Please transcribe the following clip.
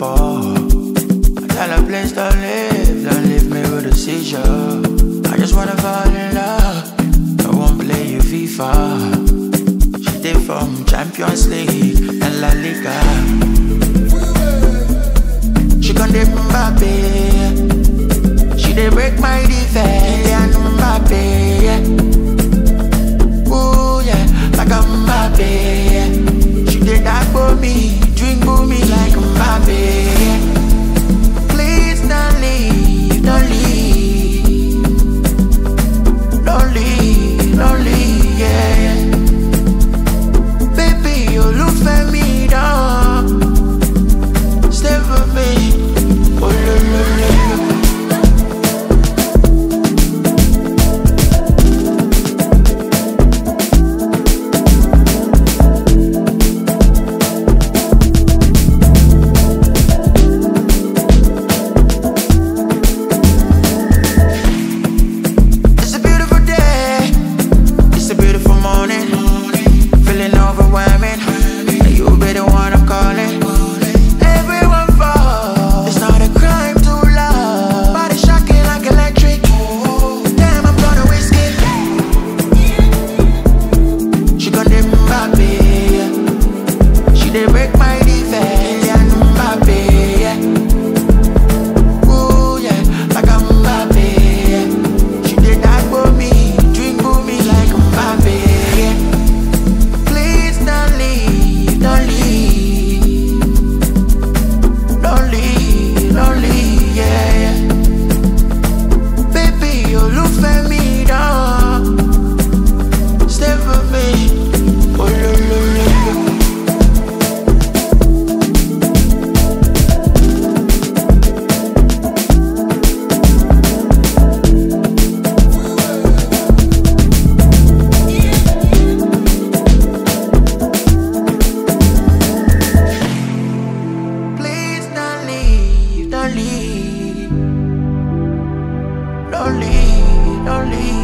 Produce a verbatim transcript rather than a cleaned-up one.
ball. I tell her please don't leave, don't leave me with a seizure. I just wanna fall in love, I won't play you FIFA. She did from Champions League and La Liga. She gon' dip Mbappe, she did break my defense. And Mbappe, ooh yeah, like a Mbappe. She did that for me, drink for me like Mbappe. Please don't leave, don't leave, don't leave, don't leave, yeah. Baby, you look for me down, stay for me, oh la la la la. Don't leave, don't leave.